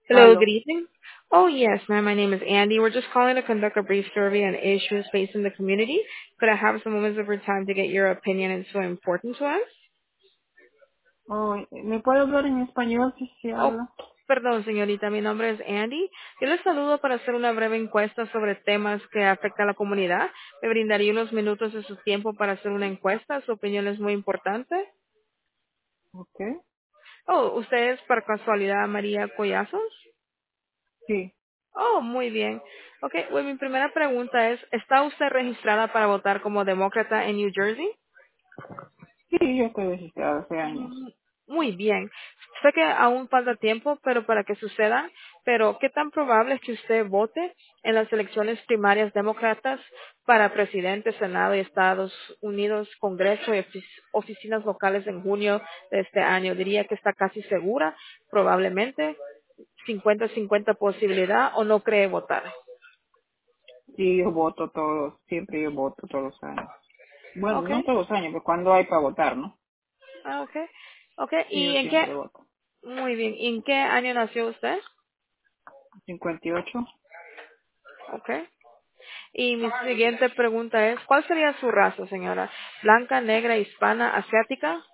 Hello, good Aló. evening. Oh, yes, ma'am. My name is Andy. We're just calling to conduct a brief survey on issues facing the community. Could I have some moments of your time to get your opinion? It's so important to us. Oh, ¿me puede hablar en español si se Oh, habla? perdón, señorita. Mi nombre es Andy. Yo les saludo para hacer una breve encuesta sobre temas que afectan a la comunidad. Me brindaría unos minutos de su tiempo para hacer una encuesta. Su opinión es muy importante. Ok. Oh, ¿usted es por casualidad María Collazos? Sí. Oh, muy bien. Ok, pues mi primera pregunta es, ¿está usted registrada para votar como demócrata en New Jersey? Sí, yo estoy registrado hace años. Mm, Muy bien. Sé que aún falta tiempo, pero para que suceda, pero ¿qué tan probable es que usted vote en las elecciones primarias demócratas para presidente, Senado y Estados Unidos, Congreso y oficinas locales en junio de este año? Diría que está casi segura, probablemente, 50-50 posibilidad o no cree votar. Sí, yo voto todos, siempre yo voto todos los años. Bueno, ¿Ok? no todos los años, pero cuando hay para votar, ¿no? Ah, okay. Okay. Sí, yo ¿Y en qué? siempre voto. Muy bien. ¿Y en qué año nació usted? 58. Okay. Y mi siguiente pregunta es, ¿cuál sería su raza, señora? ¿Blanca, negra, hispana, asiática?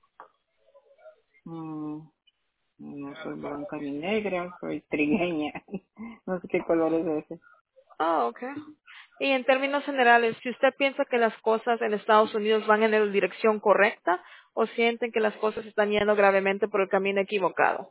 Mm, no soy blanca ni negra, soy trigueña. No sé qué color es ese. Oh, okay. Y en términos generales, si usted piensa que las cosas en Estados Unidos van en la dirección correcta o sienten que las cosas están yendo gravemente por el camino equivocado.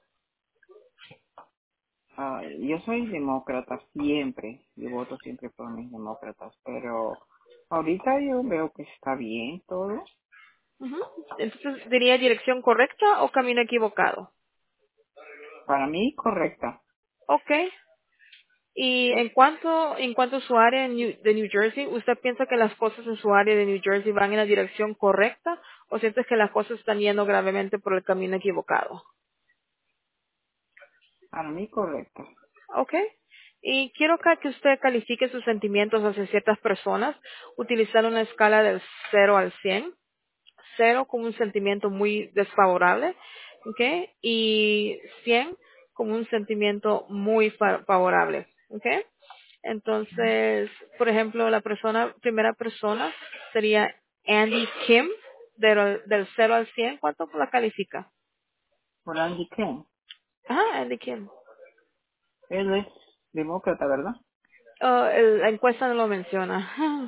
Yo soy demócrata siempre. Yo voto siempre por mis demócratas, pero ahorita yo veo que está bien todo. Ujú. Entonces, ¿diría dirección correcta o camino equivocado? Para mí, correcta. Okay. Y en cuanto a su área de New Jersey, ¿usted piensa que las cosas en su área de New Jersey van en la dirección correcta o sientes que las cosas están yendo gravemente por el camino equivocado? Para mí, correcta. ¿Ok? Y quiero que usted califique sus sentimientos hacia ciertas personas utilizando una escala del 0 al 100. 0 como un sentimiento muy desfavorable, ¿ok? Y 100 como un sentimiento muy favorable, ¿ok? Entonces, por ejemplo, primera persona sería Andy Kim, del 0 al 100, ¿cuánto la califica? Por Andy Ken. Ajá, Andy Kim. Él es demócrata, ¿verdad? Oh, la encuesta no lo menciona.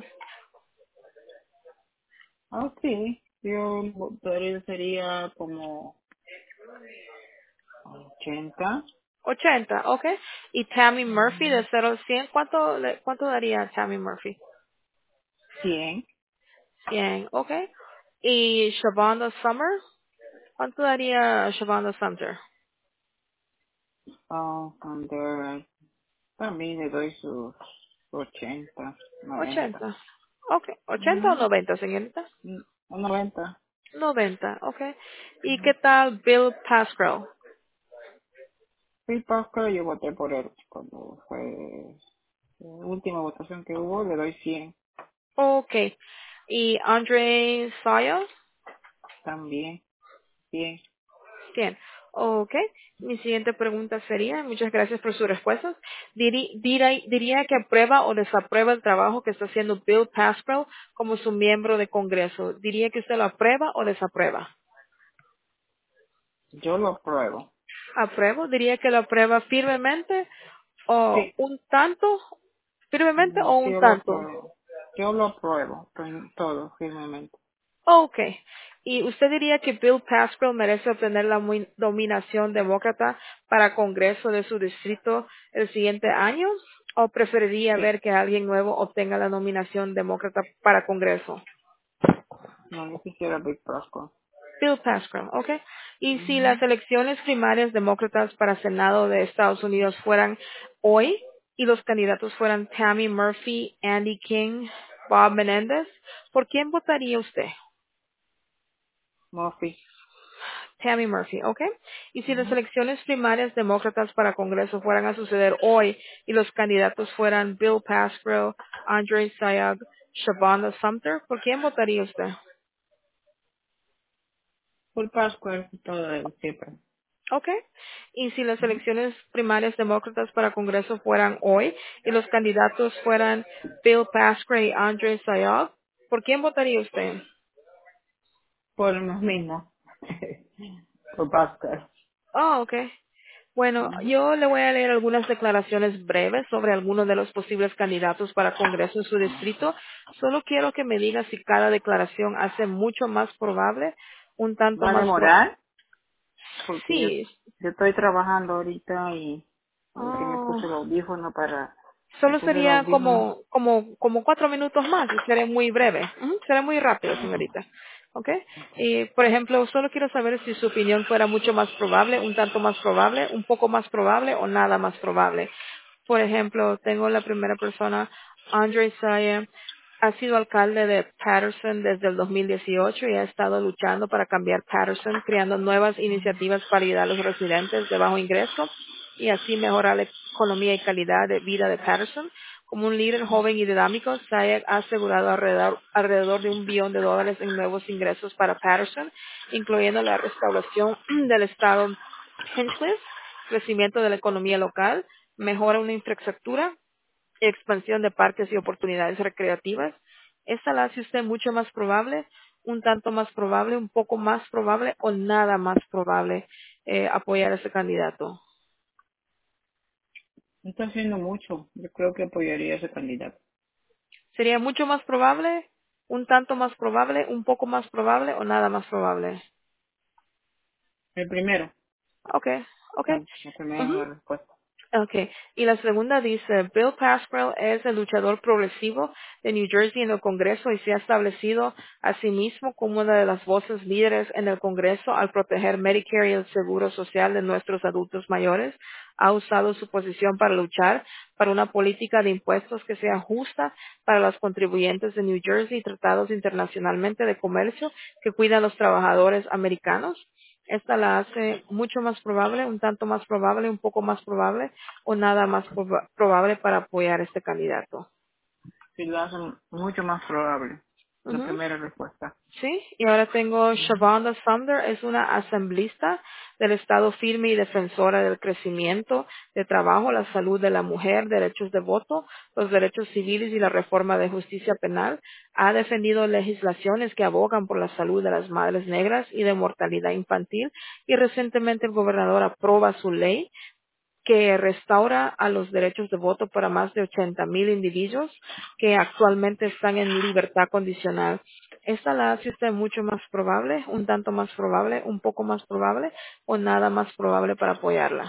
Ah, sí. Yo votaría sería como 80, 80, ¿ok? Y Tammy Murphy, de 0 al 100, ¿cuánto daría a Tammy Murphy? 100. 100, ¿ok? Y Shavonda Summer, ¿cuánto daría Shavonda Sumter? Under, también le doy sus 80, 90. 80. Ok, 80 o Ujú. 90, señorita. 90. 90, ok. ¿Y qué tal Bill Pascrell? Sí, Pascua, yo voté por él cuando fue la última votación que hubo, le doy 100 Ok. ¿Y Andre Sayas? también, 100. Bien. Ok. Mi siguiente pregunta sería, muchas gracias por sus respuestas. Diría que aprueba o desaprueba el trabajo que está haciendo Bill Pascrell como su miembro de Congreso. ¿Diría que usted lo aprueba o desaprueba? Yo lo apruebo. Apruebo, diría que lo aprueba firmemente o Sí, un tanto, firmemente o sí, un yo lo tanto. apruebo. Yo lo apruebo, todo, firmemente. Ok. ¿Y usted diría que Bill Pascrell merece obtener la nominación demócrata para Congreso de su distrito el siguiente año? ¿O preferiría Sí, ver que alguien nuevo obtenga la nominación demócrata para Congreso? no, yo quisiera Big Pascua. Bill Pascrell, ¿ok? Y si las Ujú. elecciones primarias demócratas para Senado de Estados Unidos fueran hoy y los candidatos fueran Tammy Murphy, Andy King, Bob Menendez, ¿por quién votaría usted? Murphy. Tammy Murphy, ¿ok? Y si las Ujú. elecciones primarias demócratas para Congreso fueran a suceder hoy y los candidatos fueran Bill Pascrell, Andre Sayag, Shavonda Sumter, ¿por quién votaría usted? Por Pascua, todo siempre. Ok. Y si las Ujú. elecciones primarias demócratas para Congreso fueran hoy y los candidatos fueran Bill Pascrell y Andre Sayov, ¿por quién votaría usted? Por los mismos. Por Pascal. Oh, ok. Bueno, Ujú. yo le voy a leer algunas declaraciones breves sobre algunos de los posibles candidatos para Congreso en su distrito. Solo quiero que me diga si cada declaración hace mucho más probable, un tanto ¿Va a más demorar? Porque sí. yo estoy trabajando ahorita y me Oh. puse el audífono me Solo puse el sería audífono. como 4 minutos más y seré muy breve. Ujú, seré muy rápido, señorita. ¿Ok? Y, por ejemplo, solo quiero saber si su opinión fuera mucho más probable, un tanto más probable, un poco más probable o nada más probable. Por ejemplo, tengo la primera persona, Andre Sayer, ha sido alcalde de Patterson desde el 2018 y ha estado luchando para cambiar Patterson, creando nuevas iniciativas para ayudar a los residentes de bajo ingreso y así mejorar la economía y calidad de vida de Patterson. Como un líder joven y dinámico, Sayek ha asegurado alrededor de $1 billón en nuevos ingresos para Patterson, incluyendo la restauración del estado Hinchcliffe, crecimiento de la economía local, mejora una infraestructura, expansión de parques y oportunidades recreativas. ¿Esta la hace usted mucho más probable, un tanto más probable, un poco más probable o nada más probable apoyar a ese candidato? No está haciendo mucho. Yo creo que apoyaría a ese candidato. ¿Sería mucho más probable, un tanto más probable, un poco más probable o nada más probable? El primero. Okay, okay. La primera es Ujú. la respuesta. Okay. Y la segunda dice, Bill Pascrell es el luchador progresivo de New Jersey en el Congreso y se ha establecido a sí mismo como una de las voces líderes en el Congreso al proteger Medicare y el seguro social de nuestros adultos mayores. Ha usado su posición para luchar para una política de impuestos que sea justa para los contribuyentes de New Jersey y tratados internacionalmente de comercio que cuidan a los trabajadores americanos. Esta la hace mucho más probable, un tanto más probable, un poco más probable o nada más probable para apoyar a este candidato. Sí, lo hacen mucho más probable. La Ujú. primera respuesta. Sí, y ahora tengo Ujú. Shavonda Sumner, es una asamblista del Estado firme y defensora del crecimiento de trabajo, la salud de la mujer, derechos de voto, los derechos civiles y la reforma de justicia penal. Ha defendido legislaciones que abogan por la salud de las madres negras y de mortalidad infantil y recientemente el gobernador aprueba su ley que restaura a los derechos de voto para más de 80,000 individuos que actualmente están en libertad condicional. ¿Esta la hace usted mucho más probable, un tanto más probable, un poco más probable o nada más probable para apoyarla?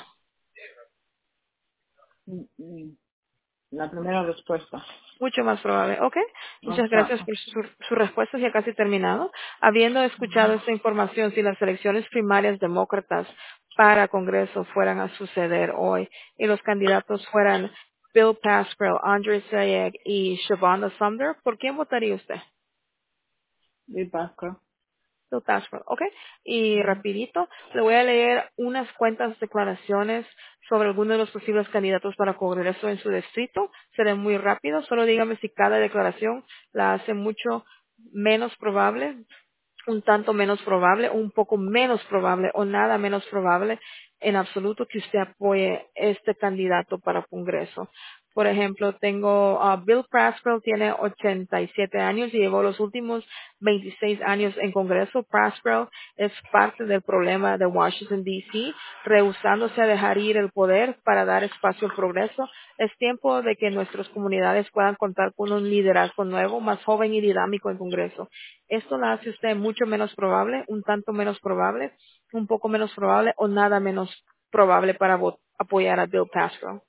Mm. La primera respuesta. Mucho más probable. Ok. Muchas gracias Exacto. por su respuesta. Ya casi terminado. Habiendo escuchado esta información, si las elecciones primarias demócratas para Congreso fueran a suceder hoy y los candidatos fueran Bill Pascrell, Andre Sayegh y Shavonda Sumner, ¿por quién votaría usted? Y Pascua. Bill Pascrell, ¿ok? Y rapidito, le voy a leer unas cuantas declaraciones sobre algunos de los posibles candidatos para Congreso en su distrito. Seré muy rápido, solo dígame si cada declaración la hace mucho menos probable, un tanto menos probable, un poco menos probable o nada menos probable en absoluto que usted apoye este candidato para Congreso. Por ejemplo, tengo Bill Pascrell, tiene 87 años y llevó los últimos 26 años en Congreso. Pascrell es parte del problema de Washington, D.C., rehusándose a dejar ir el poder para dar espacio al progreso. Es tiempo de que nuestras comunidades puedan contar con un liderazgo nuevo, más joven y dinámico en Congreso. Esto la hace usted mucho menos probable, un tanto menos probable, un poco menos probable o nada menos probable para apoyar a Bill Pascrell.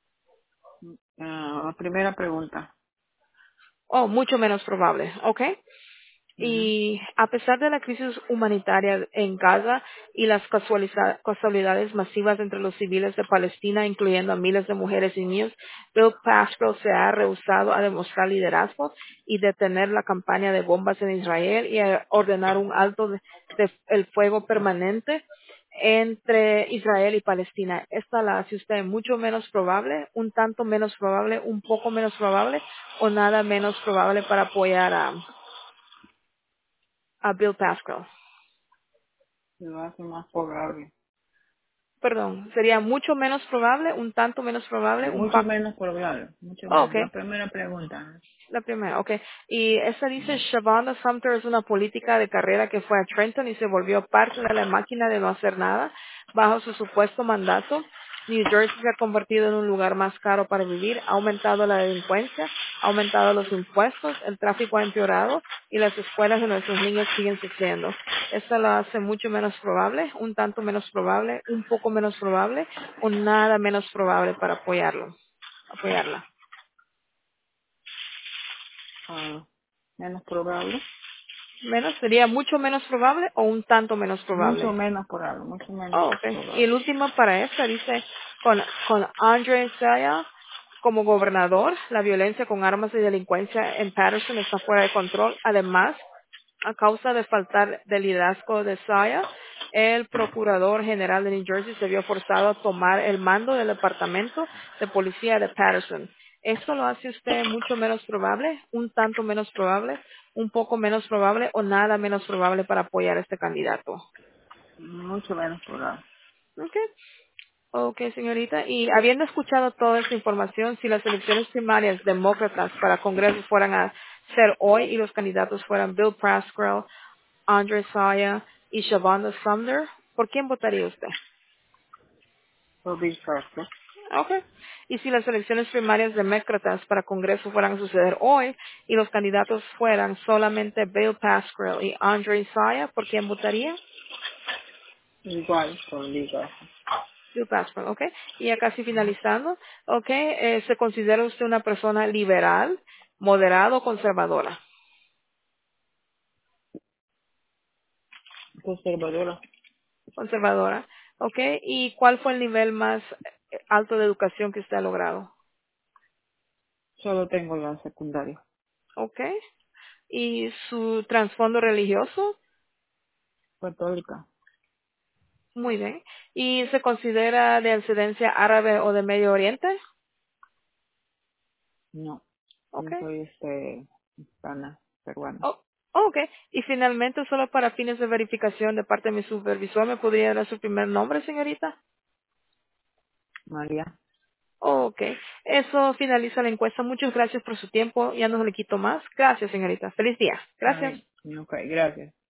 La primera pregunta. Oh, mucho menos probable, ¿ok? Ujú. Y a pesar de la crisis humanitaria en Gaza y las casualidades masivas entre los civiles de Palestina, incluyendo a miles de mujeres y niños, Bill Pascrell se ha rehusado a demostrar liderazgo y detener la campaña de bombas en Israel y a ordenar un alto de el fuego permanente entre Israel y Palestina. Esta la hace usted mucho menos probable, un tanto menos probable, un poco menos probable o nada menos probable para apoyar a Bill Pascrell. Lo hace más probable. perdón, sería mucho menos probable, un tanto menos probable, un Mucho pa menos probable, mucho oh, menos. ok, La primera pregunta. la primera, ok. Y esa dice, Shavonda Sumter es una política de carrera que fue a Trenton y se volvió parte de la máquina de no hacer nada bajo su supuesto mandato. New Jersey se ha convertido en un lugar más caro para vivir, ha aumentado la delincuencia, ha aumentado los impuestos, el tráfico ha empeorado y las escuelas de nuestros niños siguen sufriendo. Esto lo hace mucho menos probable, un tanto menos probable, un poco menos probable o nada menos probable para apoyarla. Ah, menos probable. Menos, sería mucho menos probable o un tanto menos Mucho probable. menos probable, mucho menos Oh, okay. Y probable. el último para esta dice, con Andre Saya como gobernador, la violencia con armas y delincuencia en Patterson está fuera de control. Además, a causa de faltar de liderazgo de Saya, el procurador general de New Jersey se vio forzado a tomar el mando del departamento de policía de Patterson. ¿Esto lo hace usted mucho menos probable, un tanto menos probable, un poco menos probable o nada menos probable para apoyar a este candidato? Mucho menos probable. Okay. Ok, señorita. Y habiendo escuchado toda esta información, si las elecciones primarias demócratas para Congreso fueran a ser hoy y los candidatos fueran Bill Pascrell, Andre Saya y Shavonda Sumner, ¿por quién votaría usted? Por Bill Cosby. Ok. Y si las elecciones primarias demócratas para Congreso fueran a suceder hoy y los candidatos fueran solamente Bill Pascrell y Andre Saya, ¿por quién votaría? Igual por Bill Cosby. Bill Pascrell, ok. Y ya casi finalizando, ok, ¿se considera usted una persona liberal, moderada o conservadora? Conservadora. Conservadora, ok. ¿Y cuál fue el nivel más alto de educación que usted ha logrado? Solo tengo la secundaria. Ok. ¿Y su trasfondo religioso? Católica. Muy bien. ¿Y se considera de ascendencia árabe o de Medio Oriente? No. Ok. Yo soy hispana, peruana. Oh, ok. Y finalmente, solo para fines de verificación de parte de mi supervisor, ¿me podría dar su primer nombre, señorita? María. Ok. Eso finaliza la encuesta. Muchas gracias por su tiempo. Ya no le quito más. Gracias, señorita. Feliz día. Está Gracias. bien. Ok, gracias.